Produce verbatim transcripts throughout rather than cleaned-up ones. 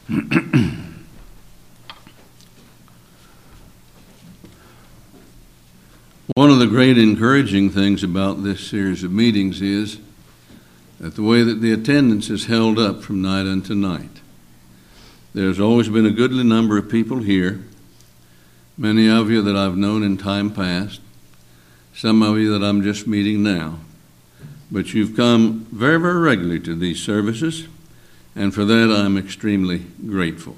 One of the great encouraging things about this series of meetings is that the way that the attendance is held up from night unto night. There's always been a goodly number of people here, many of you that I've known in time past, some of you that I'm just meeting now. But you've come very, very regularly to these services, and for that I'm extremely grateful.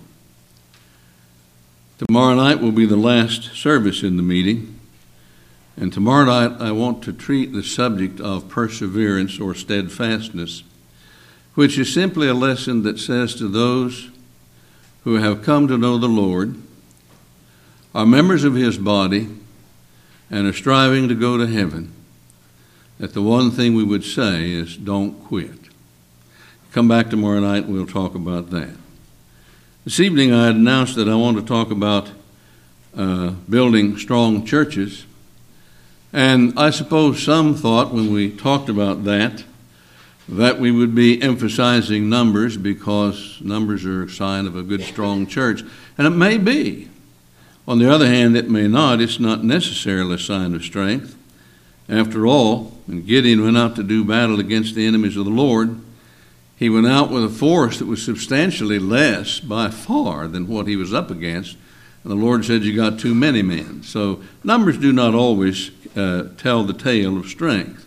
Tomorrow night will be the last service in the meeting, and tomorrow night I want to treat the subject of perseverance or steadfastness, which is simply a lesson that says to those who have come to know the Lord, are members of His body, and are striving to go to heaven, that the one thing we would say is don't quit. Come back tomorrow night and we'll talk about that. This evening I had announced that I want to talk about uh, building strong churches. And I suppose some thought when we talked about that, that we would be emphasizing numbers because numbers are a sign of a good, strong church. And it may be. On the other hand, it may not. It's not necessarily a sign of strength. After all, when Gideon went out to do battle against the enemies of the Lord, he went out with a force that was substantially less by far than what he was up against. And the Lord said, you got too many men. So numbers do not always uh, tell the tale of strength.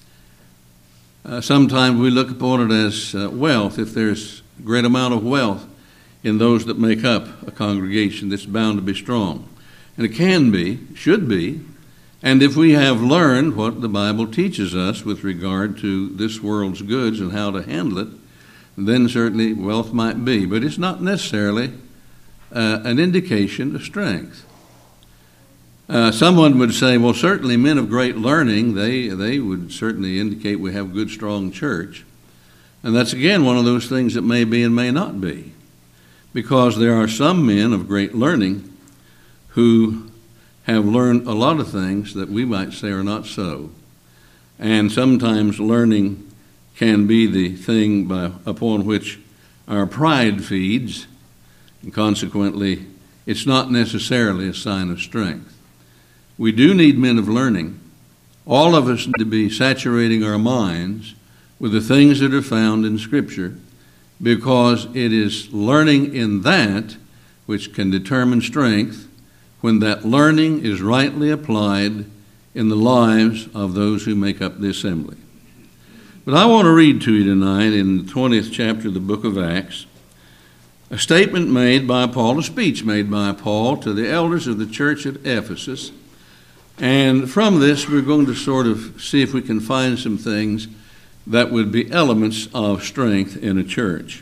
Uh, sometimes we look upon it as uh, wealth. If there's a great amount of wealth in those that make up a congregation, that's bound to be strong. And it can be, should be. And if we have learned what the Bible teaches us with regard to this world's goods and how to handle it, then certainly wealth might be. But it's not necessarily uh, an indication of strength. Uh, someone would say, well, certainly men of great learning, they, they would certainly indicate we have a good, strong church. And that's, again, one of those things that may be and may not be. Because there are some men of great learning who have learned a lot of things that we might say are not so. And sometimes learning can be the thing by, upon which our pride feeds, and consequently, it's not necessarily a sign of strength. We do need men of learning. All of us need to be saturating our minds with the things that are found in Scripture, because it is learning in that which can determine strength when that learning is rightly applied in the lives of those who make up the assembly. But I want to read to you tonight in the twentieth chapter of the book of Acts, a statement made by Paul, a speech made by Paul to the elders of the church at Ephesus. And from this, we're going to sort of see if we can find some things that would be elements of strength in a church.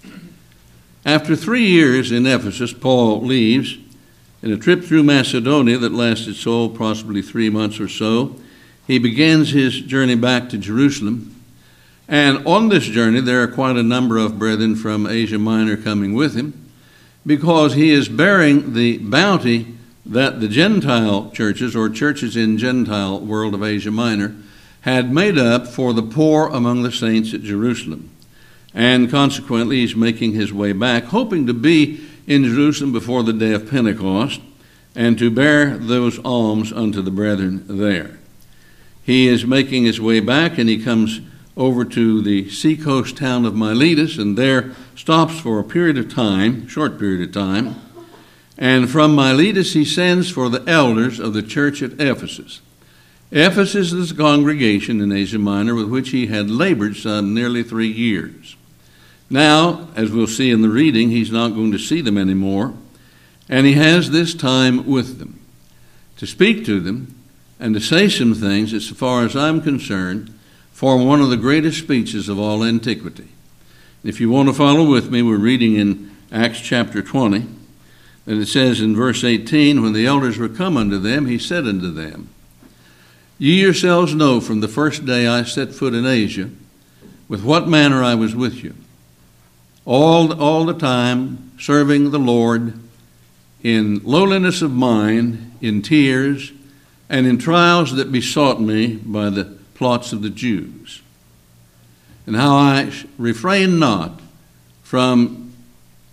After three years in Ephesus, Paul leaves in a trip through Macedonia that lasted so possibly three months or so. He begins his journey back to Jerusalem. And on this journey, there are quite a number of brethren from Asia Minor coming with him, because he is bearing the bounty that the Gentile churches, or churches in Gentile world of Asia Minor, had made up for the poor among the saints at Jerusalem. And consequently, he's making his way back, hoping to be in Jerusalem before the day of Pentecost, and to bear those alms unto the brethren there. He is making his way back, and he comes over to the seacoast town of Miletus, and there stops for a period of time, short period of time. And from Miletus he sends for the elders of the church at Ephesus. Ephesus is a congregation in Asia Minor with which he had labored some nearly three years. Now, as we'll see in the reading, he's not going to see them anymore, and he has this time with them to speak to them and to say some things that, as far as I'm concerned, form one of the greatest speeches of all antiquity. If you want to follow with me, we're reading in Acts chapter twenty, and it says in verse eighteen, when the elders were come unto them, he said unto them, Ye yourselves know from the first day I set foot in Asia, with what manner I was with you, all, all the time serving the Lord in lowliness of mind, in tears, and in trials that besought me by the plots of the Jews, and how I refrained not from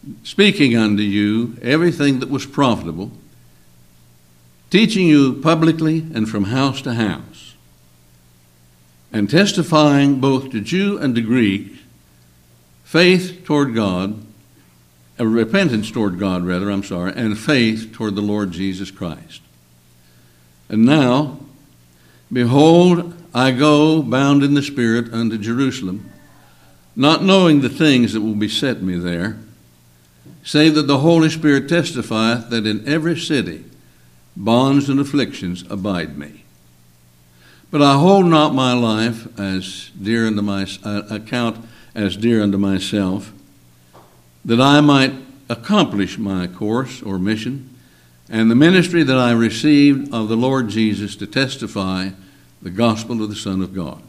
speaking unto you everything that was profitable, teaching you publicly and from house to house, and testifying both to Jew and to Greek, faith toward God, a repentance toward God, rather, I'm sorry, and faith toward the Lord Jesus Christ. And now, behold, I go bound in the Spirit unto Jerusalem, not knowing the things that will beset me there, save that the Holy Spirit testifieth that in every city bonds and afflictions abide me. But I hold not my life as dear unto my uh, account as dear unto myself, that I might accomplish my course or mission, and the ministry that I received of the Lord Jesus to testify the gospel of the Son of God.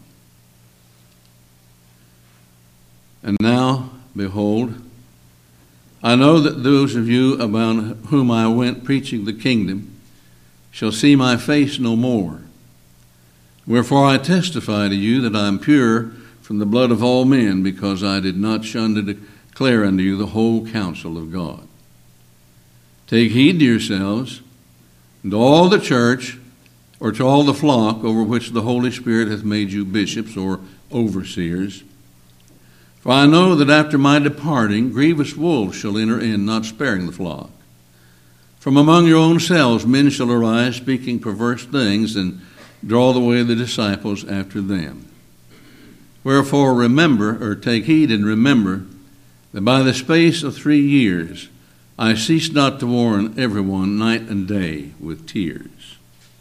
And now, behold, I know that those of you about whom I went preaching the kingdom shall see my face no more. Wherefore I testify to you that I am pure from the blood of all men, because I did not shun to declare unto you the whole counsel of God. Take heed to yourselves, and to all the church, or to all the flock over which the Holy Spirit hath made you bishops or overseers. For I know that after my departing, grievous wolves shall enter in, not sparing the flock. From among your own selves men shall arise, speaking perverse things, and draw away the disciples after them. Wherefore remember, or take heed and remember, that by the space of three years I ceased not to warn everyone night and day with tears.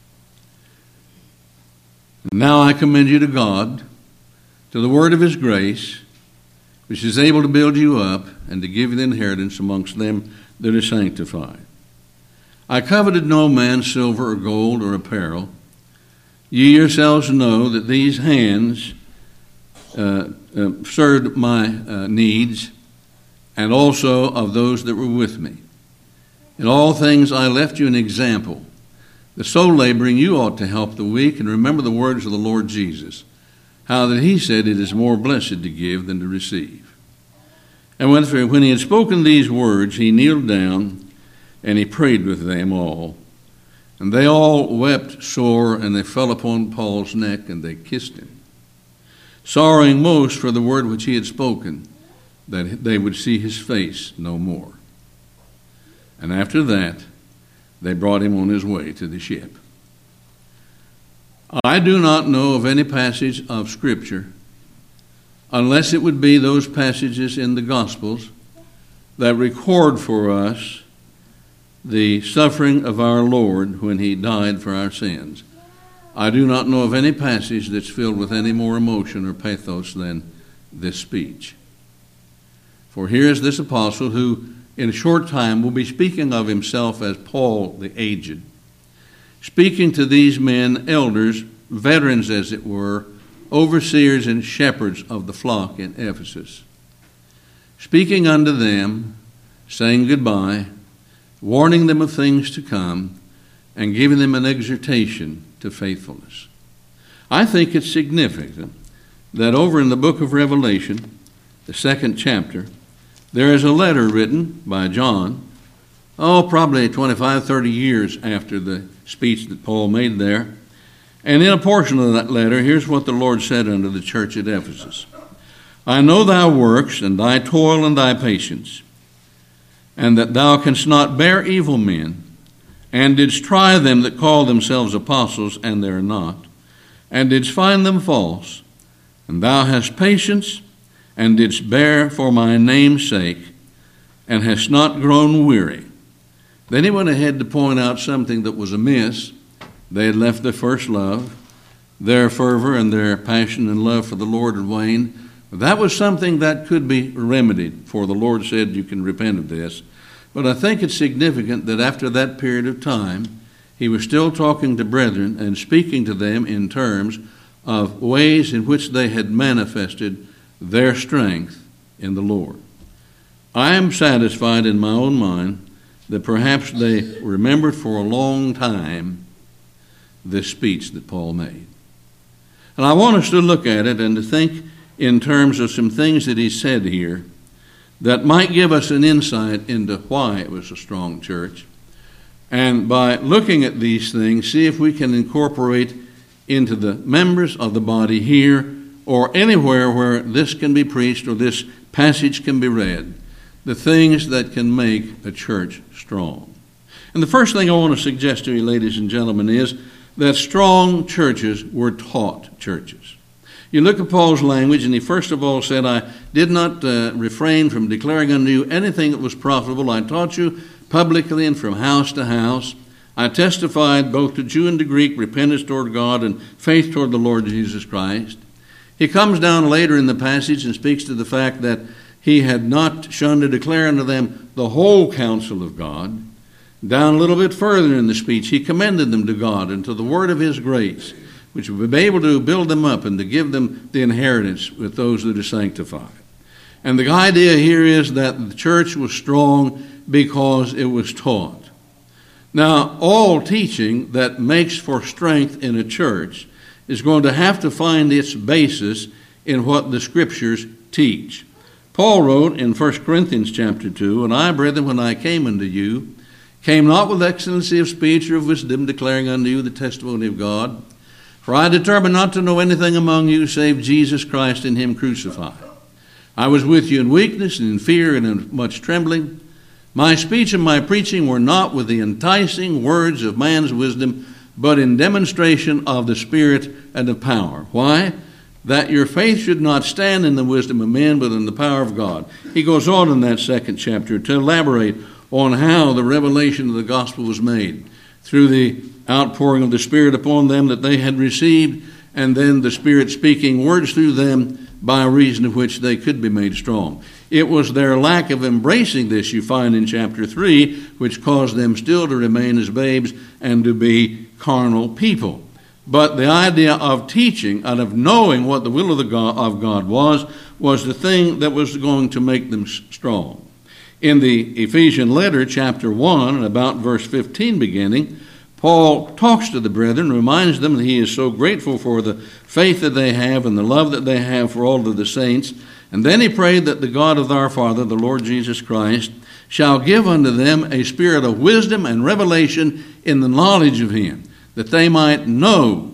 And now I commend you to God, to the word of his grace, which is able to build you up and to give you the inheritance amongst them that are sanctified. I coveted no man's silver or gold or apparel. Ye yourselves know that these hands uh, uh, served my uh, needs, and also of those that were with me. In all things I left you an example, that so laboring you ought to help the weak, and remember the words of the Lord Jesus, how that he said, it is more blessed to give than to receive. And when, when he had spoken these words, he kneeled down, and he prayed with them all. And they all wept sore, and they fell upon Paul's neck, and they kissed him, sorrowing most for the word which he had spoken, that they would see his face no more. And after that, they brought him on his way to the ship. I do not know of any passage of Scripture, unless it would be those passages in the Gospels that record for us the suffering of our Lord when he died for our sins. I do not know of any passage that's filled with any more emotion or pathos than this speech. For here is this apostle who in a short time will be speaking of himself as Paul the aged, speaking to these men, elders, veterans as it were, overseers and shepherds of the flock in Ephesus, speaking unto them, saying goodbye, warning them of things to come, and giving them an exhortation to faithfulness. I think it's significant that over in the book of Revelation, the second chapter, there is a letter written by John, oh, probably twenty-five, thirty years after the speech that Paul made there. And in a portion of that letter, here's what the Lord said unto the church at Ephesus. I know thy works, and thy toil, and thy patience, and that thou canst not bear evil men, and didst try them that call themselves apostles, and they are not, and didst find them false. And thou hast patience, and didst bear for my name's sake, and hast not grown weary. Then he went ahead to point out something that was amiss. They had left their first love. Their fervor and their passion and love for the Lord had waned. That was something that could be remedied, for the Lord said you can repent of this. But I think it's significant that after that period of time, he was still talking to brethren and speaking to them in terms of ways in which they had manifested their strength in the Lord. I am satisfied in my own mind that perhaps they remembered for a long time this speech that Paul made. And I want us to look at it and to think in terms of some things that he said here that might give us an insight into why it was a strong church. And by looking at these things, see if we can incorporate into the members of the body here or anywhere where this can be preached or this passage can be read, the things that can make a church strong. And the first thing I want to suggest to you, ladies and gentlemen, is that strong churches were taught churches. You look at Paul's language, and he first of all said, I did not uh, refrain from declaring unto you anything that was profitable. I taught you publicly and from house to house. I testified both to Jew and to Greek repentance toward God and faith toward the Lord Jesus Christ. He comes down later in the passage and speaks to the fact that he had not shunned to declare unto them the whole counsel of God. Down a little bit further in the speech, he commended them to God and to the word of his grace, which would be able to build them up and to give them the inheritance with those that are sanctified. And the idea here is that the church was strong because it was taught. Now, all teaching that makes for strength in a church is going to have to find its basis in what the Scriptures teach. Paul wrote in First Corinthians chapter two, And I, brethren, when I came unto you, came not with excellency of speech or of wisdom, declaring unto you the testimony of God. For I determined not to know anything among you save Jesus Christ and him crucified. I was with you in weakness and in fear and in much trembling. My speech and my preaching were not with the enticing words of man's wisdom, but in demonstration of the Spirit and of power. Why? That your faith should not stand in the wisdom of men, but in the power of God. He goes on in that second chapter to elaborate on how the revelation of the gospel was made through the outpouring of the Spirit upon them that they had received, and then the Spirit speaking words through them by reason of which they could be made strong. It was their lack of embracing this, you find in chapter three, which caused them still to remain as babes and to be carnal people. But the idea of teaching and of knowing what the will of, the God, of God was, was the thing that was going to make them strong. In the Ephesian letter, chapter one, and about verse fifteen beginning, Paul talks to the brethren, reminds them that he is so grateful for the faith that they have and the love that they have for all of the saints. And then he prayed that the God of our Father, the Lord Jesus Christ, shall give unto them a spirit of wisdom and revelation in the knowledge of him, that they might know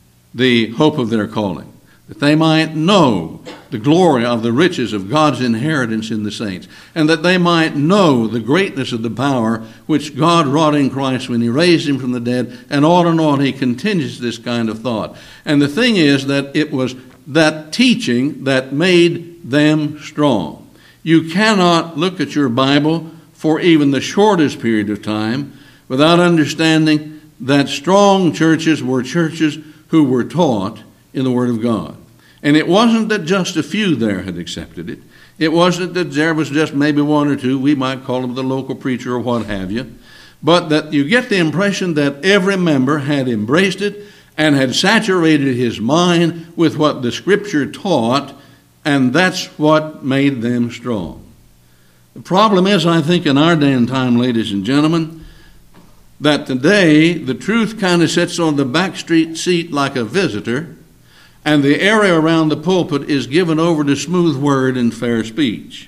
the hope of their calling, that they might know the glory of the riches of God's inheritance in the saints, and that they might know the greatness of the power which God wrought in Christ when he raised him from the dead, and on and on he continues this kind of thought. And the thing is that it was that teaching that made them strong. You cannot look at your Bible for even the shortest period of time without understanding that strong churches were churches who were taught in the Word of God. And it wasn't that just a few there had accepted it. It wasn't that there was just maybe one or two, we might call them the local preacher or what have you, but that you get the impression that every member had embraced it and had saturated his mind with what the Scripture taught, and that's what made them strong. The problem is, I think, in our day and time, ladies and gentlemen, that today the truth kind of sits on the back street seat like a visitor, and the area around the pulpit is given over to smooth word and fair speech.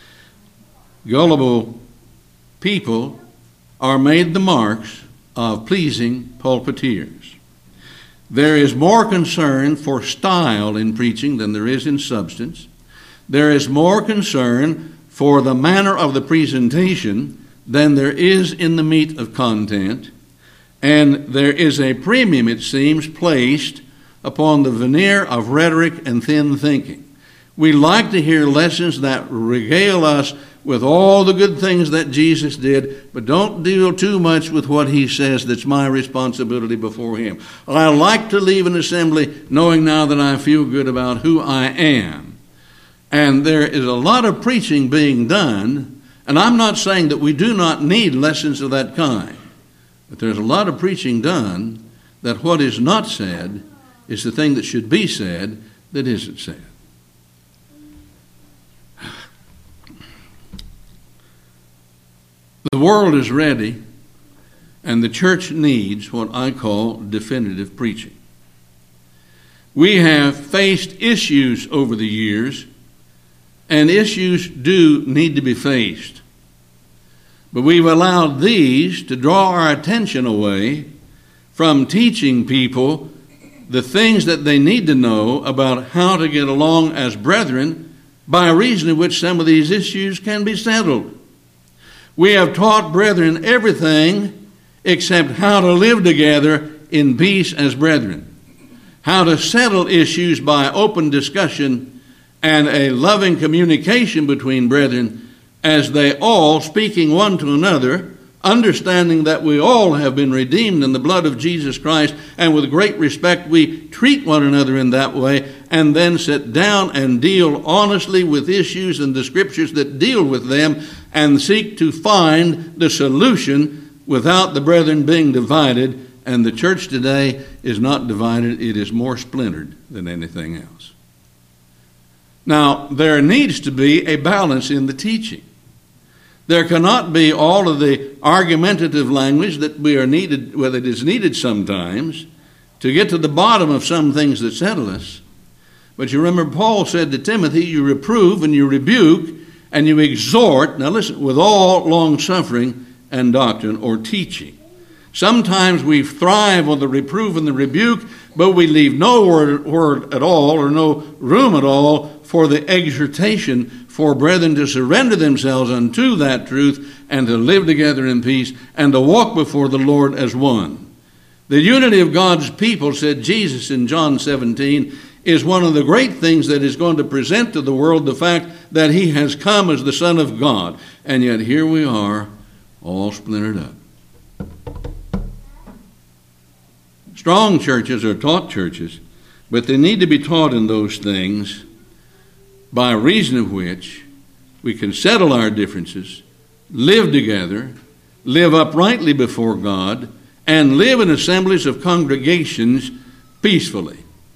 Gullible people are made the marks of pleasing pulpiteers. There is more concern for style in preaching than there is in substance. There is more concern for the manner of the presentation than there is in the meat of content. And there is a premium, it seems, placed upon the veneer of rhetoric and thin thinking. We like to hear lessons that regale us with all the good things that Jesus did, but don't deal too much with what he says that's my responsibility before him. I like to leave an assembly knowing now that I feel good about who I am. And there is a lot of preaching being done, and I'm not saying that we do not need lessons of that kind, but there's a lot of preaching done that what is not said is the thing that should be said that isn't said. The world is ready, and the church needs what I call definitive preaching. We have faced issues over the years, and issues do need to be faced. But we've allowed these to draw our attention away from teaching people the things that they need to know about how to get along as brethren, by reason of which some of these issues can be settled. We have taught brethren everything except how to live together in peace as brethren, how to settle issues by open discussion and a loving communication between brethren, as they all, speaking one to another, understanding that we all have been redeemed in the blood of Jesus Christ, and with great respect we treat one another in that way, and then sit down and deal honestly with issues in the Scriptures that deal with them, and seek to find the solution without the brethren being divided. And the church today is not divided, it is more splintered than anything else. Now, there needs to be a balance in the teaching. There cannot be all of the argumentative language that we are needed, well, it is needed sometimes to get to the bottom of some things that settle us. But you remember Paul said to Timothy, you reprove and you rebuke and you exhort, now listen, with all long suffering and doctrine or teaching. Sometimes we thrive on the reproof and the rebuke, but we leave no word, word at all or no room at all for the exhortation for brethren to surrender themselves unto that truth and to live together in peace and to walk before the Lord as one. The unity of God's people, said Jesus in John seventeen, is one of the great things that is going to present to the world the fact that he has come as the Son of God. And yet here we are, all splintered up. Strong churches are taught churches, but they need to be taught in those things by reason of which we can settle our differences, live together, live uprightly before God, and live in assemblies of congregations peacefully.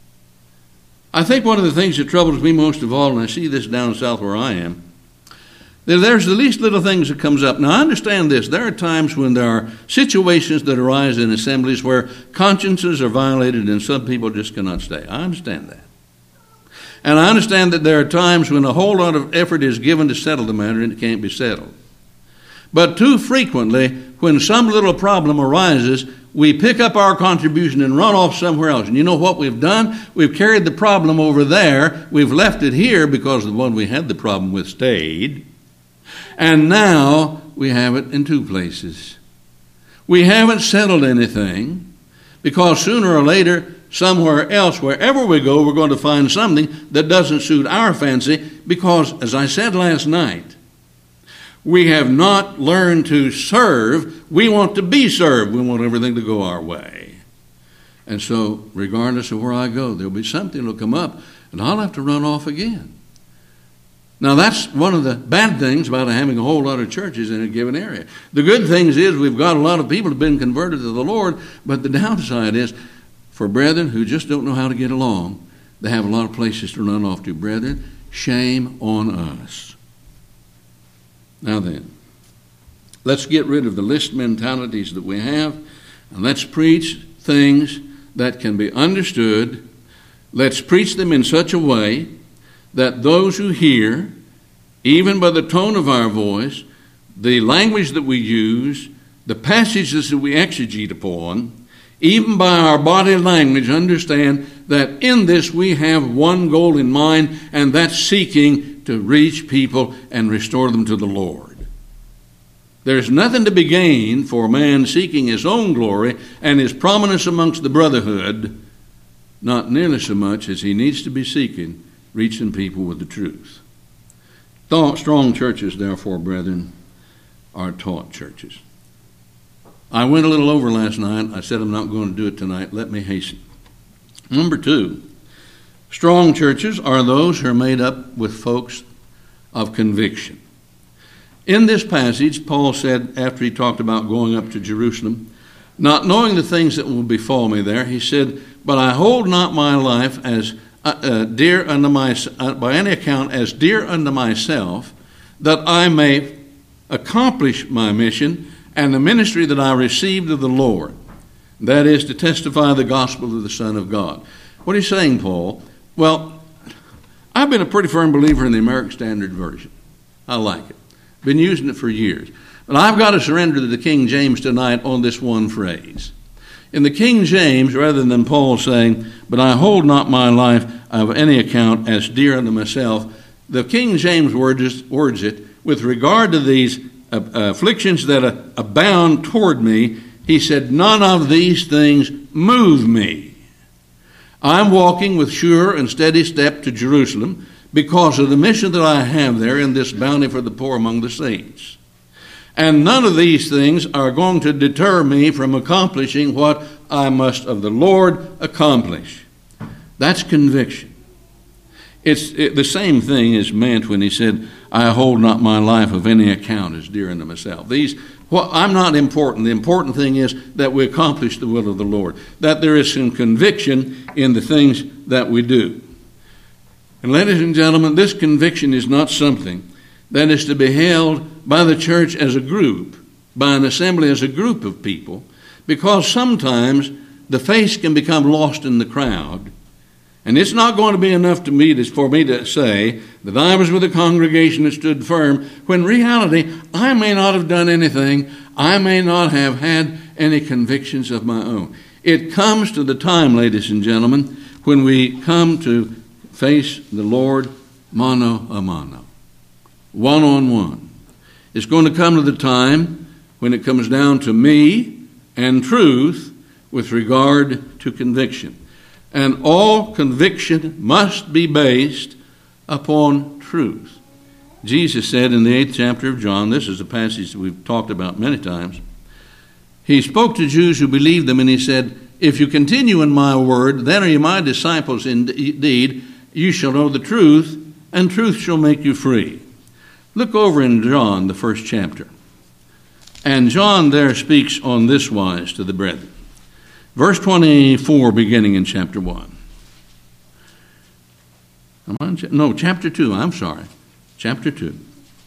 I think one of the things that troubles me most of all, and I see this down south where I am, that there's the least little things that comes up. Now, I understand this. There are times when there are situations that arise in assemblies where consciences are violated and some people just cannot stay. I understand that. And I understand that there are times when a whole lot of effort is given to settle the matter and it can't be settled. But too frequently, when some little problem arises, we pick up our contribution and run off somewhere else. And you know what we've done? We've carried the problem over there. We've left it here because the one we had the problem with stayed. And now we have it in two places. We haven't settled anything because sooner or later, somewhere else, wherever we go, we're going to find something that doesn't suit our fancy because, as I said last night, we have not learned to serve. We want to be served. We want everything to go our way. And so, regardless of where I go, there'll be something that'll come up, and I'll have to run off again. Now, that's one of the bad things about having a whole lot of churches in a given area. The good things is we've got a lot of people who have been converted to the Lord, but the downside is for brethren who just don't know how to get along, they have a lot of places to run off to. Brethren, shame on us. Now then, let's get rid of the list mentalities that we have, and let's preach things that can be understood. Let's preach them in such a way that those who hear, even by the tone of our voice, the language that we use, the passages that we exegete upon, even by our body language, understand that in this we have one goal in mind, and that's seeking to reach people and restore them to the Lord. There's nothing to be gained for man seeking his own glory and his prominence amongst the brotherhood, not nearly so much as he needs to be seeking reaching people with the truth. Strong churches, therefore, brethren, are taught churches. I went a little over last night. I said I'm not going to do it tonight. Let me hasten. Number two, strong churches are those who are made up with folks of conviction. In this passage, Paul said, after he talked about going up to Jerusalem, not knowing the things that will befall me there, he said, but I hold not my life as uh, uh, dear unto my, uh, by any account as dear unto myself, that I may accomplish my mission and the ministry that I received of the Lord, that is to testify the gospel of the Son of God. What are you saying, Paul? Well, I I've been a pretty firm believer in the American Standard Version. I like it. Been using it for years. But I've got to surrender to the King James tonight on this one phrase. In the King James, rather than Paul saying, "But I hold not my life of any account as dear unto myself," the King James words, words it, with regard to these uh, afflictions that uh, abound toward me, he said, "None of these things move me. I'm walking with sure and steady step to Jerusalem because of the mission that I have there in this bounty for the poor among the saints. And none of these things are going to deter me from accomplishing what I must of the Lord accomplish." That's conviction. It's it, the same thing is meant when he said, "I hold not my life of any account as dear unto myself." These, well, I'm not important. The important thing is that we accomplish the will of the Lord, that there is some conviction in the things that we do. And ladies and gentlemen, this conviction is not something that is to be held by the church as a group, by an assembly as a group of people, because sometimes the face can become lost in the crowd. And it's not going to be enough to me to, for me to say that I was with a congregation that stood firm, when in reality I may not have done anything. I may not have had any convictions of my own. It comes to the time, ladies and gentlemen, when we come to face the Lord mano a mano, one-on-one. It's going to come to the time when it comes down to me and truth with regard to conviction. And all conviction must be based upon truth. Jesus said in the eighth chapter of John, this is a passage that we've talked about many times, he spoke to Jews who believed them, and he said, "If you continue in my word, then are you my disciples indeed. You shall know the truth, and truth shall make you free." Look over in John, the first chapter. And John there speaks on this wise to the brethren. Verse twenty-four, beginning in chapter one. No, chapter two, I'm sorry. Chapter two.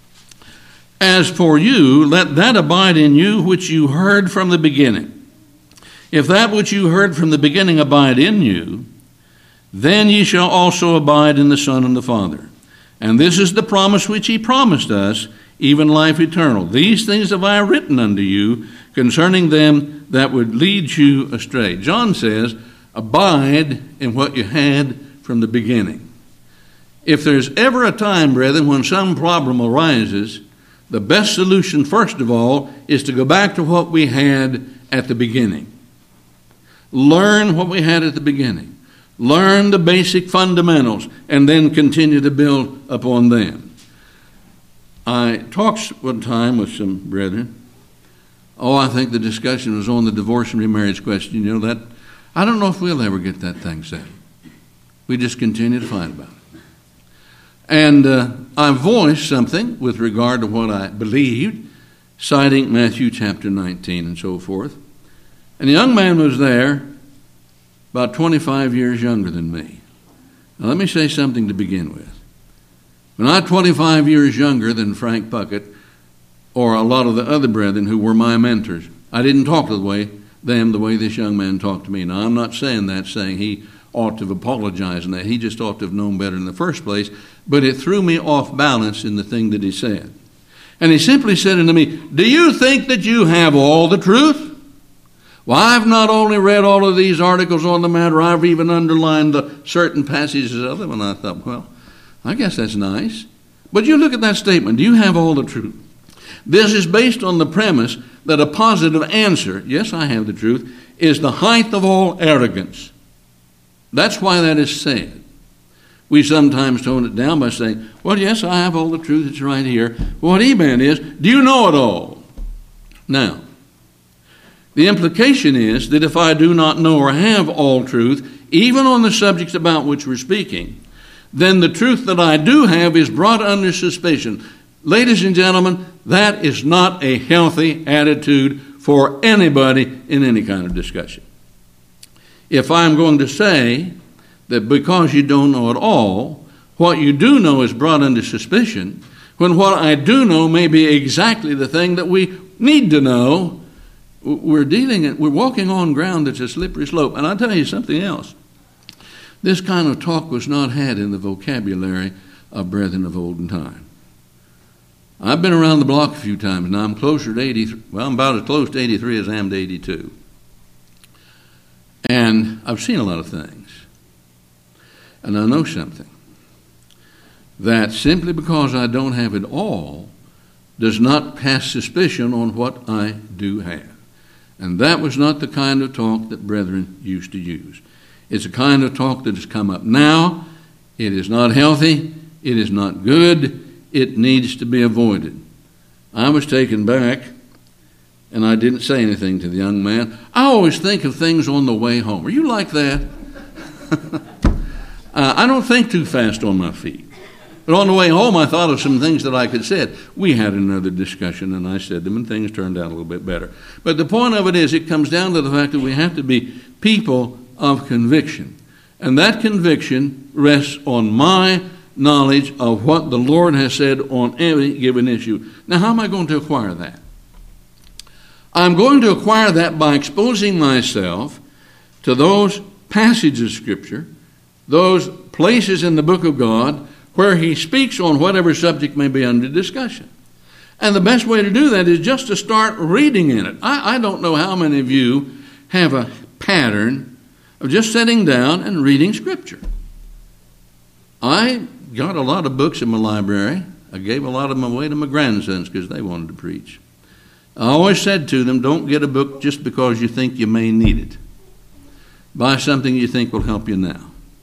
"As for you, let that abide in you which you heard from the beginning. If that which you heard from the beginning abide in you, then ye shall also abide in the Son and the Father. And this is the promise which he promised us, even life eternal. These things have I written unto you concerning them that would lead you astray." John says, abide in what you had from the beginning. If there's ever a time, brethren, when some problem arises, the best solution, first of all, is to go back to what we had at the beginning. Learn what we had at the beginning. Learn the basic fundamentals, and then continue to build upon them. I talked one time with some brethren. Oh, I think the discussion was on the divorce and remarriage question. You know, that I don't know if we'll ever get that thing settled. We just continue to fight about it. And uh, I voiced something with regard to what I believed, citing Matthew chapter nineteen and so forth. And the young man was there, about twenty-five years younger than me. Now, let me say something to begin with. When I'm twenty-five years younger than Frank Puckett or a lot of the other brethren who were my mentors, I didn't talk to the way, them the way this young man talked to me. Now, I'm not saying that, saying he ought to have apologized and that. He just ought to have known better in the first place. But it threw me off balance in the thing that he said. And he simply said unto me, "Do you think that you have all the truth?" Well, I've not only read all of these articles on the matter, I've even underlined the certain passages of them. And I thought, well, I guess that's nice. But you look at that statement, do you have all the truth? This is based on the premise that a positive answer, yes, I have the truth, is the height of all arrogance. That's why that is said. We sometimes tone it down by saying, well, yes, I have all the truth, it's right here. What he meant is, do you know it all? Now, the implication is that if I do not know or have all truth, even on the subjects about which we're speaking, then the truth that I do have is brought under suspicion. Ladies and gentlemen, that is not a healthy attitude for anybody in any kind of discussion. If I'm going to say that because you don't know it all, what you do know is brought under suspicion, when what I do know may be exactly the thing that we need to know, we're dealing, we're walking on ground that's a slippery slope. And I'll tell you something else. This kind of talk was not had in the vocabulary of brethren of olden time. I've been around the block a few times now. I'm closer to eighty-three. Well, I'm about as close to eighty-three as I am to eighty-two. And I've seen a lot of things. And I know something. That simply because I don't have it all does not cast suspicion on what I do have. And that was not the kind of talk that brethren used to use. It's a kind of talk that has come up now. It is not healthy. It is not good. It needs to be avoided. I was taken back, and I didn't say anything to the young man. I always think of things on the way home. Are you like that? uh, I don't think too fast on my feet. But on the way home, I thought of some things that I could say. We had another discussion, and I said them, and things turned out a little bit better. But the point of it is, it comes down to the fact that we have to be people of conviction. And that conviction rests on my knowledge of what the Lord has said on any given issue. Now, how am I going to acquire that? I'm going to acquire that by exposing myself to those passages of Scripture, those places in the book of God where he speaks on whatever subject may be under discussion. And the best way to do that is just to start reading in it. I, I don't know how many of you have a pattern of just sitting down and reading Scripture. I got a lot of books in my library. I gave a lot of them away to my grandsons because they wanted to preach. I always said to them, don't get a book just because you think you may need it. Buy something you think will help you now.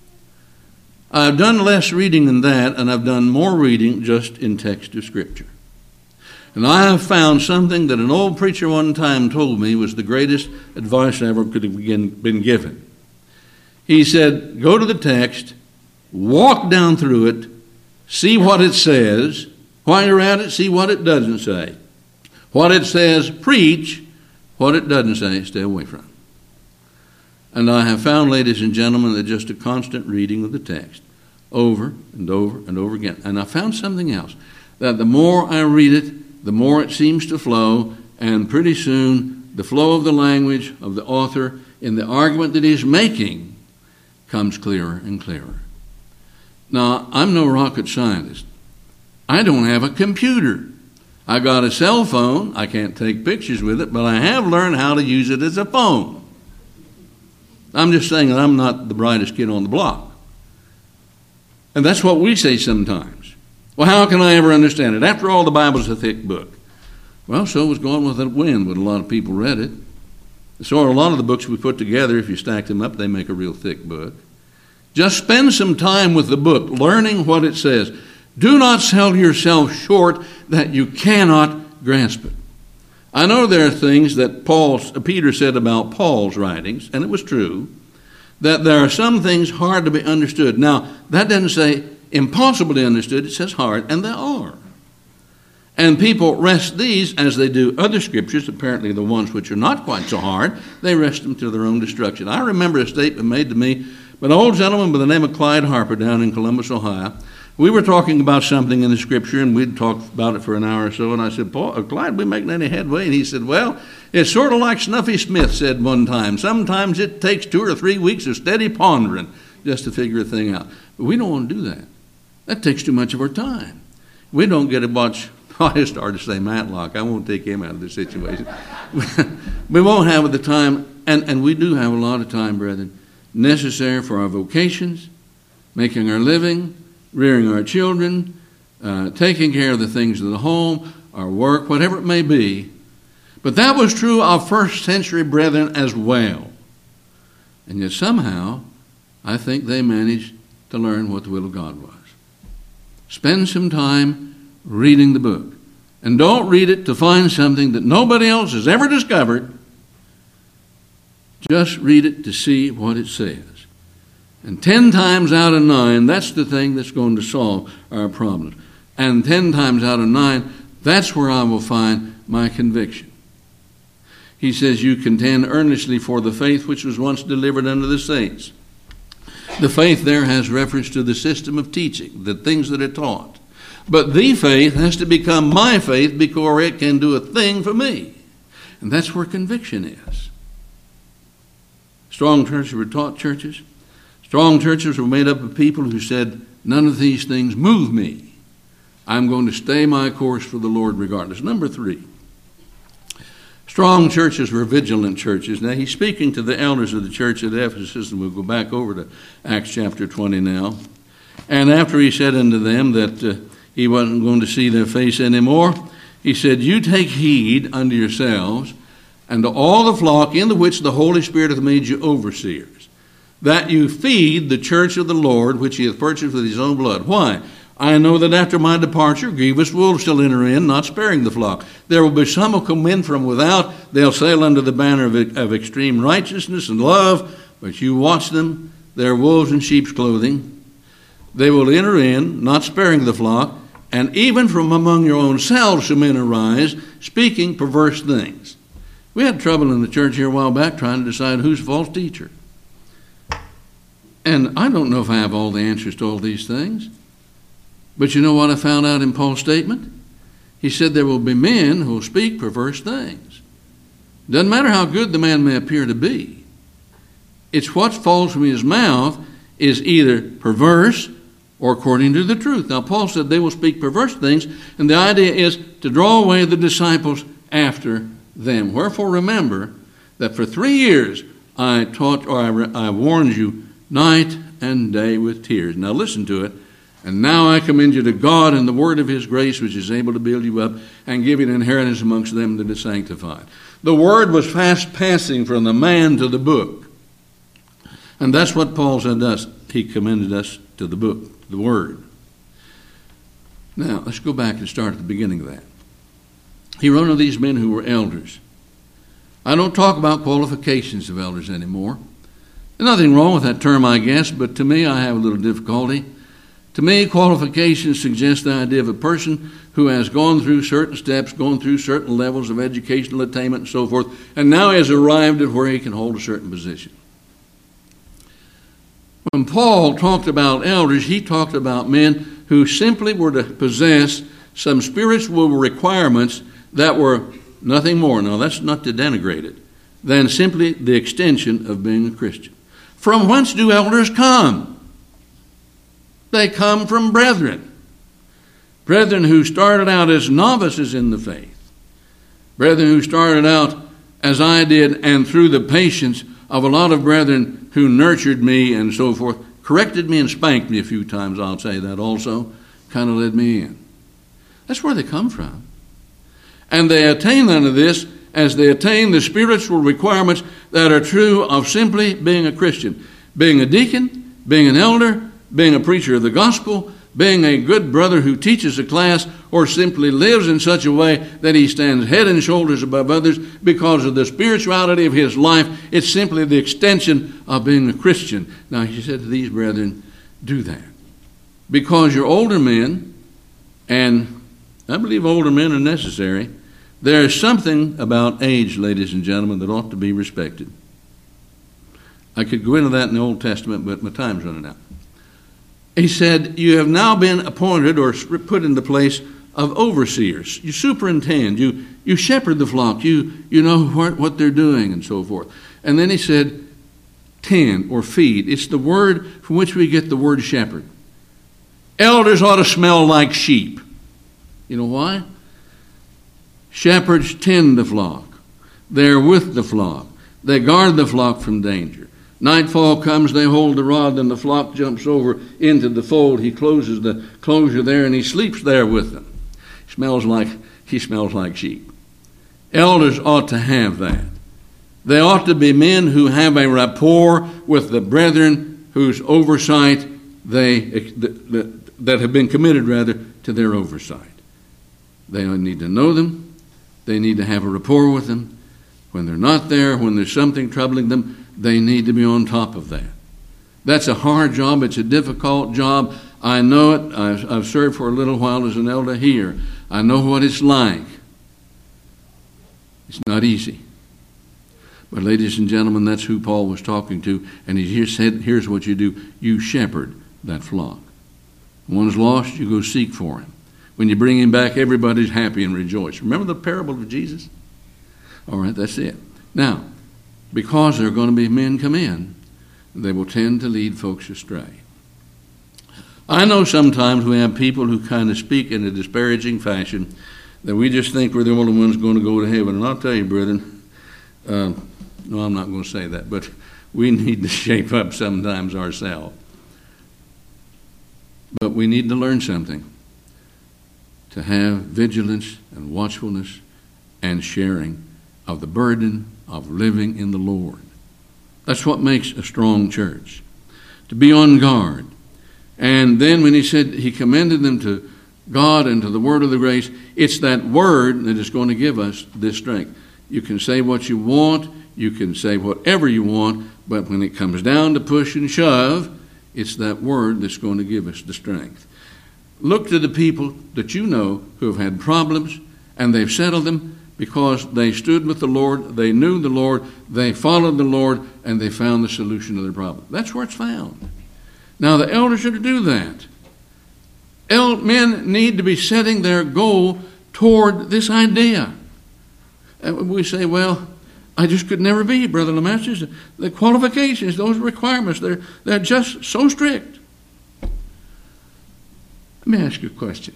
I've done less reading than that, and I've done more reading just in text of Scripture. And I have found something that an old preacher one time told me was the greatest advice I ever could have been given. He said, go to the text, walk down through it, see what it says. While you're at it, see what it doesn't say. What it says, preach. What it doesn't say, stay away from. And I have found, ladies and gentlemen, that just a constant reading of the text over and over and over again. And I found something else, that the more I read it, the more it seems to flow, and pretty soon the flow of the language of the author in the argument that he's making comes clearer and clearer. Now, I'm no rocket scientist. I don't have a computer. I got a cell phone. I can't take pictures with it, but I have learned how to use it as a phone. I'm just saying that I'm not the brightest kid on the block. And that's what we say sometimes. Well, how can I ever understand it? After all, the Bible's a thick book. Well, so was Gone with the Wind when a lot of people read it. So are a lot of the books we put together. If you stack them up, they make a real thick book. Just spend some time with the book, learning what it says. Do not sell yourself short that you cannot grasp it. I know there are things that Paul, Peter said about Paul's writings, and it was true, that there are some things hard to be understood. Now, that doesn't say impossible to be understood. It says hard, and they are. And people rest these as they do other scriptures, apparently the ones which are not quite so hard. They rest them to their own destruction. I remember a statement made to me by an old gentleman by the name of Clyde Harper down in Columbus, Ohio. We were talking about something in the Scripture, and we'd talked about it for an hour or so, and I said, Paul, uh, Clyde, we making any headway? And he said, well, it's sort of like Snuffy Smith said one time. Sometimes it takes two or three weeks of steady pondering just to figure a thing out. But we don't want to do that. That takes too much of our time. We don't get to watch, I started to say Matlock. I won't take him out of the situation. We won't have the time, and, and we do have a lot of time, brethren, necessary for our vocations, making our living, rearing our children, uh, taking care of the things of the home, our work, whatever it may be. But that was true of first century brethren as well. And yet somehow, I think they managed to learn what the will of God was. Spend some time reading the book. And don't read it to find something that nobody else has ever discovered. Just read it to see what it says. And ten times out of nine, that's the thing that's going to solve our problems. And ten times out of nine, that's where I will find my conviction. He says, you contend earnestly for the faith which was once delivered unto the saints. The faith there has reference to the system of teaching, the things that are taught. But the faith has to become my faith before it can do a thing for me. And that's where conviction is. Strong churches were taught churches. Strong churches were made up of people who said, none of these things move me. I'm going to stay my course for the Lord regardless. Number three, strong churches were vigilant churches. Now, he's speaking to the elders of the church at Ephesus, and we'll go back over to Acts chapter twenty now. And after he said unto them that uh, he wasn't going to see their face anymore, he said, you take heed unto yourselves and to all the flock in the which the Holy Spirit hath made you overseers, that you feed the church of the Lord, which he hath purchased with his own blood. Why? I know that after my departure, grievous wolves shall enter in, not sparing the flock. There will be some who come in from without. They'll sail under the banner of, of extreme righteousness and love, but you watch them. They're wolves in sheep's clothing. They will enter in, not sparing the flock, and even from among your own selves shall men arise, speaking perverse things. We had trouble in the church here a while back trying to decide who's false teacher. And I don't know if I have all the answers to all these things. But you know what I found out in Paul's statement? He said there will be men who will speak perverse things. Doesn't matter how good the man may appear to be. It's what falls from his mouth is either perverse or according to the truth. Now, Paul said they will speak perverse things, and the idea is to draw away the disciples after them. Wherefore, remember that for three years I taught, or I, I warned you night and day with tears. Now, listen to it. And now I commend you to God and the word of his grace, which is able to build you up and give you an inheritance amongst them that are sanctified. The word was fast passing from the man to the book. And that's what Paul said to us. He commended us to the book, the word. Now, let's go back and start at the beginning of that. He wrote of these men who were elders. I don't talk about qualifications of elders anymore. There's nothing wrong with that term, I guess, but to me, I have a little difficulty. To me, qualifications suggest the idea of a person who has gone through certain steps, gone through certain levels of educational attainment and so forth, and now has arrived at where he can hold a certain position. When Paul talked about elders, he talked about men who simply were to possess some spiritual requirements that were nothing more, now that's not to denigrate it, than simply the extension of being a Christian. From whence do elders come? They come from brethren. Brethren who started out as novices in the faith. Brethren who started out as I did, and through the patience of a lot of brethren who nurtured me and so forth, corrected me and spanked me a few times, I'll say that also, kind of led me in. That's where they come from. And they attain unto this as they attain the spiritual requirements that are true of simply being a Christian. Being a deacon, being an elder, being a preacher of the gospel, being a good brother who teaches a class, or simply lives in such a way that he stands head and shoulders above others because of the spirituality of his life. It's simply the extension of being a Christian. Now, he said to these brethren, do that. Because you're older men, and I believe older men are necessary, there is something about age, ladies and gentlemen, that ought to be respected. I could go into that in the Old Testament, but my time's running out. He said, you have now been appointed or put in the place of overseers. You superintend, you you shepherd the flock, you you know what, what they're doing and so forth. And then he said, tend or feed. It's the word from which we get the word shepherd. Elders ought to smell like sheep. You know why? Shepherds tend the flock. They're with the flock. They guard the flock from danger. Nightfall comes, they hold the rod, and the flock jumps over into the fold. He closes the closure there, and he sleeps there with them. He smells like, he smells like sheep. Elders ought to have that. They ought to be men who have a rapport with the brethren whose oversight they, that have been committed, rather, to their oversight. They need to know them. They need to have a rapport with them. When they're not there, when there's something troubling them, they need to be on top of that. That's a hard job. It's a difficult job. I know it. I've, I've served for a little while as an elder here. I know what it's like. It's not easy. But ladies and gentlemen, that's who Paul was talking to. And he here said, here's what you do. You shepherd that flock. When one's lost, you go seek for him. When you bring him back, everybody's happy and rejoice. Remember the parable of Jesus? All right, that's it. Now, because there are going to be men come in, they will tend to lead folks astray. I know sometimes we have people who kind of speak in a disparaging fashion, that we just think we're the only ones going to go to heaven. And I'll tell you, brethren, uh, no, I'm not going to say that, but we need to shape up sometimes ourselves. But we need to learn something, to have vigilance and watchfulness and sharing of the burden of living in the Lord. That's what makes a strong church, to be on guard. And then when he said he commended them to God and to the word of the grace, it's that word that is going to give us this strength. You can say what you want, you can say whatever you want, but when it comes down to push and shove, it's that word that's going to give us the strength. Look to the people that you know who have had problems, and they've settled them because they stood with the Lord, they knew the Lord, they followed the Lord, and they found the solution to their problem. That's where it's found. Now, the elders are to do that. El- men need to be setting their goal toward this idea. And we say, well, I just could never be, Brother LeMasters. The qualifications, those requirements, they're, they're just so strict. Let me ask you a question.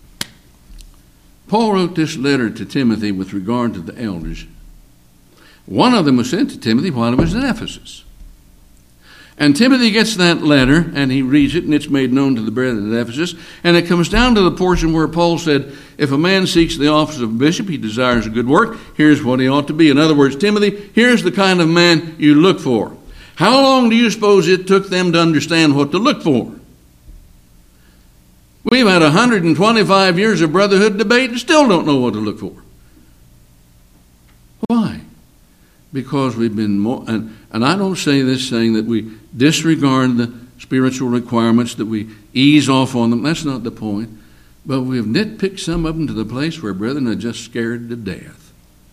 Paul wrote this letter to Timothy with regard to the elders. One of them was sent to Timothy while he was in Ephesus. And Timothy gets that letter, and he reads it, and it's made known to the brethren at Ephesus. And it comes down to the portion where Paul said, if a man seeks the office of a bishop, he desires a good work, here's what he ought to be. In other words, Timothy, here's the kind of man you look for. How long do you suppose it took them to understand what to look for? We've had one hundred twenty-five years of brotherhood debate and still don't know what to look for. Why? Because we've been more, and, and I don't say this saying that we disregard the spiritual requirements, that we ease off on them. That's not the point. But we've nitpicked some of them to the place where brethren are just scared to death.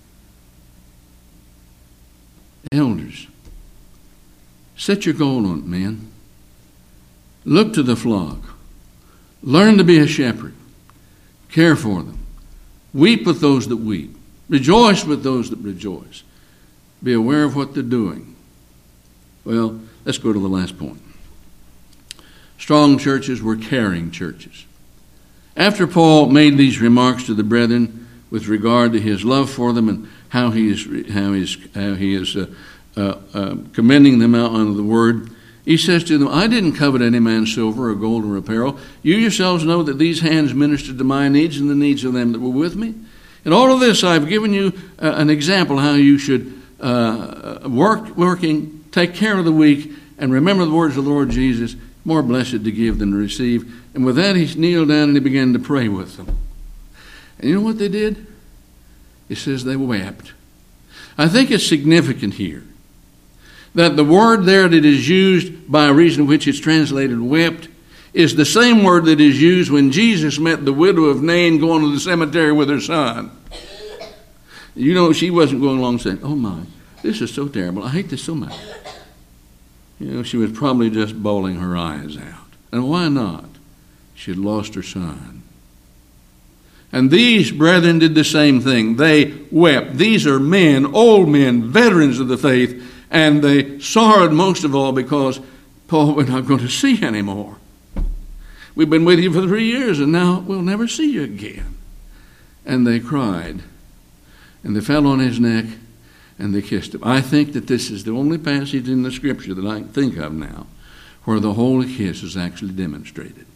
Elders, set your goal on it, man. Look to the flock. Learn to be a shepherd. Care for them. Weep with those that weep. Rejoice with those that rejoice. Be aware of what they're doing. Well, let's go to the last point. Strong churches were caring churches. After Paul made these remarks to the brethren with regard to his love for them and how he is how he is, how he is uh, uh, uh, commending them out under the word, he says to them, I didn't covet any man's silver or gold or apparel. You yourselves know that these hands ministered to my needs and the needs of them that were with me. In all of this, I've given you uh, an example how you should uh, work, working, take care of the weak, and remember the words of the Lord Jesus, more blessed to give than to receive. And with that, he kneeled down and he began to pray with them. And you know what they did? It says they wept. I think it's significant here that the word there that is used by reason of which it's translated wept is the same word that is used when Jesus met the widow of Nain going to the cemetery with her son. You know, she wasn't going along saying, oh my, this is so terrible. I hate this so much. You know, she was probably just bawling her eyes out. And why not? She had lost her son. And these brethren did the same thing. They wept. These are men, old men, veterans of the faith, and they sorrowed most of all because, Paul, we're not going to see you anymore. We've been with you for three years, and now we'll never see you again. And they cried, and they fell on his neck, and they kissed him. I think that this is the only passage in the Scripture that I can think of now where the holy kiss is actually demonstrated.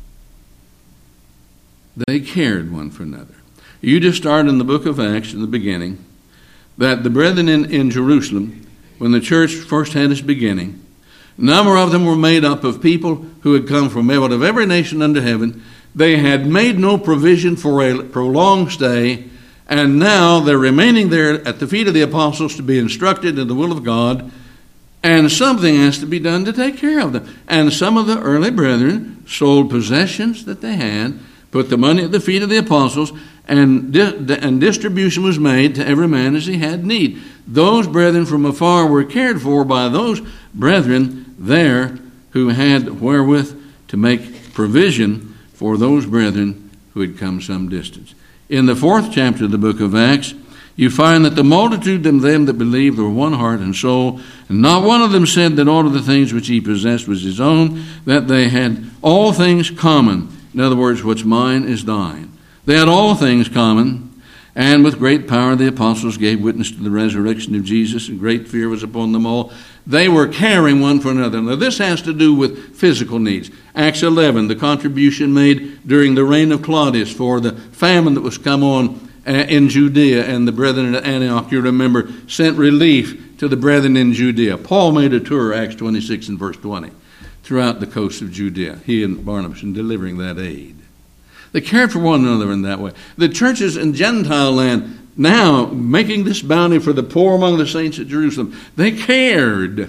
They cared one for another. You just start in the book of Acts in the beginning that the brethren in, in Jerusalem, when the church first had its beginning, a number of them were made up of people who had come from out of every nation under heaven. They had made no provision for a prolonged stay, and now they're remaining there at the feet of the apostles to be instructed in the will of God, and something has to be done to take care of them. And some of the early brethren sold possessions that they had, put the money at the feet of the apostles, and, di- and distribution was made to every man as he had need. Those brethren from afar were cared for by those brethren there who had wherewith to make provision for those brethren who had come some distance. In the fourth chapter of the book of Acts, you find that the multitude of them that believed were one heart and soul, and not one of them said that all of the things which he possessed was his own, that they had all things common. In other words, what's mine is thine. They had all things common, and with great power the apostles gave witness to the resurrection of Jesus, and great fear was upon them all. They were caring one for another. Now this has to do with physical needs. Acts eleven, the contribution made during the reign of Claudius for the famine that was come on in Judea, and the brethren at Antioch, you remember, sent relief to the brethren in Judea. Paul made a tour, Acts twenty-six and verse twenty, throughout the coast of Judea, he and Barnabas, in delivering that aid. They cared for one another in that way. The churches in Gentile land, now making this bounty for the poor among the saints at Jerusalem, they cared.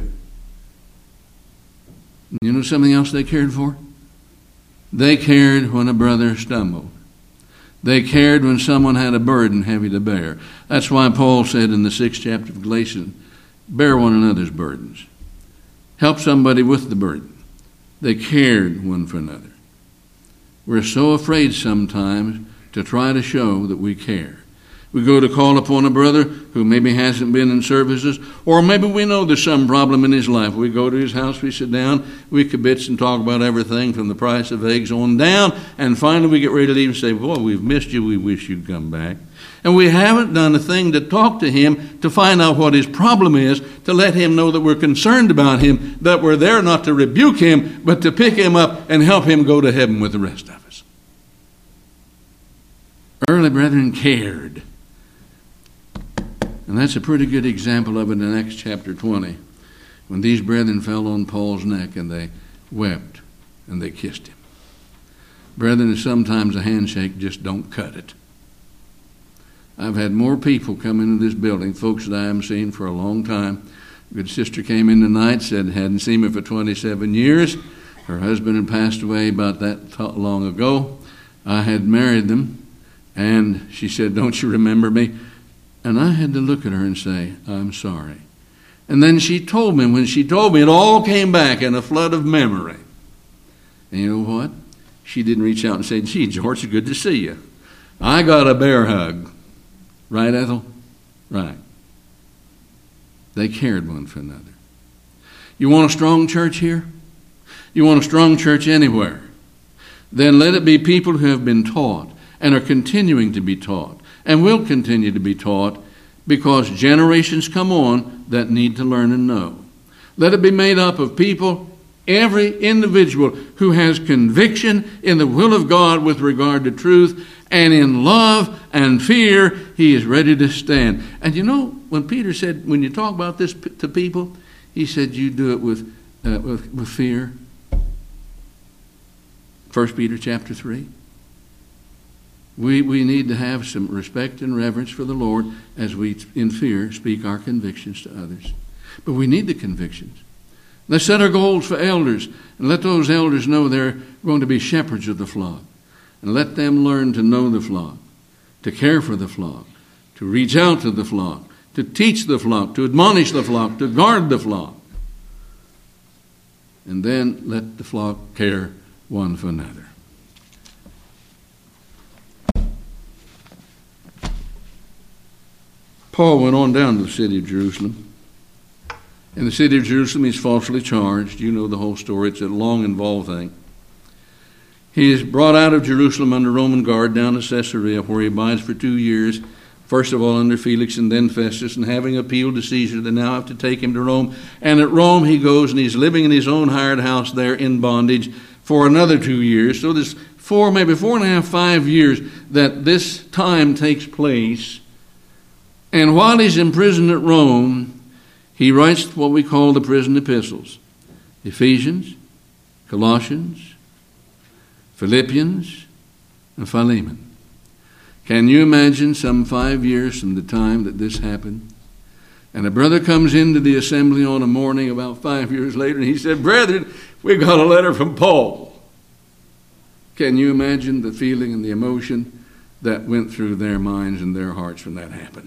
You know something else they cared for? They cared when a brother stumbled. They cared when someone had a burden heavy to bear. That's why Paul said in the sixth chapter of Galatians, bear one another's burdens. Help somebody with the burden. They cared one for another. We're so afraid sometimes to try to show that we care. We go to call upon a brother who maybe hasn't been in services, or maybe we know there's some problem in his life. We go to his house, we sit down, we kibitz and talk about everything from the price of eggs on down, and finally we get ready to leave and say, boy, we've missed you, we wish you'd come back. And we haven't done a thing to talk to him to find out what his problem is, to let him know that we're concerned about him, that we're there not to rebuke him, but to pick him up and help him go to heaven with the rest of us. Early brethren cared. And that's a pretty good example of it in Acts chapter twenty, when these brethren fell on Paul's neck and they wept and they kissed him. Brethren, sometimes a handshake just don't cut it. I've had more people come into this building, folks that I haven't seen for a long time. A good sister came in tonight, said hadn't seen me for twenty-seven years. Her husband had passed away about that long ago. I had married them, and she said, don't you remember me? And I had to look at her and say, I'm sorry. And then she told me, when she told me, it all came back in a flood of memory. And you know what? She didn't reach out and say, gee, George, it's good to see you. I got a bear hug. Right, Ethel? Right. They cared one for another. You want a strong church here? You want a strong church anywhere? Then let it be people who have been taught and are continuing to be taught and will continue to be taught, because generations come on that need to learn and know. Let it be made up of people, every individual who has conviction in the will of God with regard to truth, and in love and fear, he is ready to stand. And you know, when Peter said, when you talk about this to people, he said, you do it with, uh, with, with fear. First Peter chapter three. We, we need to have some respect and reverence for the Lord as we, in fear, speak our convictions to others. But we need the convictions. Let's set our goals for elders, and let those elders know they're going to be shepherds of the flock. And let them learn to know the flock, to care for the flock, to reach out to the flock, to teach the flock, to admonish the flock, to guard the flock. And then let the flock care one for another. Paul went on down to the city of Jerusalem. In the city of Jerusalem, he's falsely charged. You know the whole story. It's a long, involved thing. He is brought out of Jerusalem under Roman guard down to Caesarea, where he abides for two years, first of all under Felix and then Festus, and having appealed to Caesar, they now have to take him to Rome. And at Rome he goes, and he's living in his own hired house there in bondage for another two years. So there's four, maybe four and a half, five years that this time takes place. And while he's in prison at Rome, he writes what we call the prison epistles. Ephesians, Colossians, Philippians, and Philemon. Can you imagine some five years from the time that this happened? And a brother comes into the assembly on a morning about five years later, and he said, brethren, we got a letter from Paul. Can you imagine the feeling and the emotion that went through their minds and their hearts when that happened?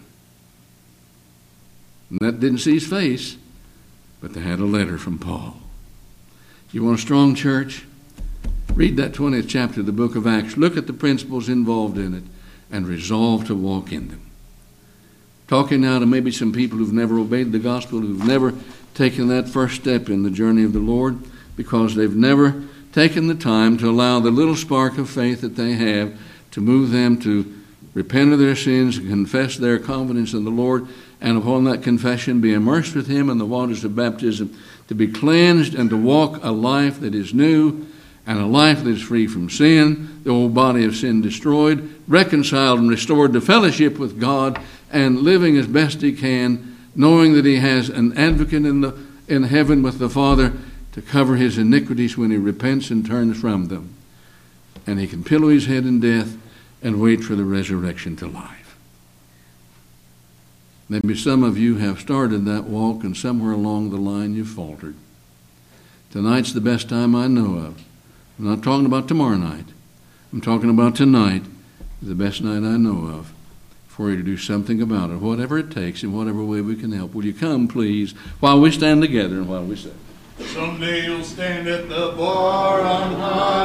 And that didn't see his face, but they had a letter from Paul. You want a strong church? Read that twentieth chapter of the book of Acts. Look at the principles involved in it and resolve to walk in them. talking now to maybe some people who've never obeyed the gospel, who've never taken that first step in the journey of the Lord, because they've never taken the time to allow the little spark of faith that they have to move them to repent of their sins and confess their confidence in the Lord, and upon that confession be immersed with Him in the waters of baptism, to be cleansed and to walk a life that is new and a life that is free from sin, the old body of sin destroyed, reconciled and restored to fellowship with God, and living as best he can, knowing that he has an advocate in the in heaven with the Father to cover his iniquities when he repents and turns from them. And he can pillow his head in death and wait for the resurrection to life. Maybe some of you have started that walk, and somewhere along the line you've faltered. Tonight's the best time I know of. I'm not talking about tomorrow night. I'm talking about tonight, the best night I know of, for you to do something about it, whatever it takes, in whatever way we can help. Will you come, please, while we stand together and while we sing? Someday you'll stand at the bar on high.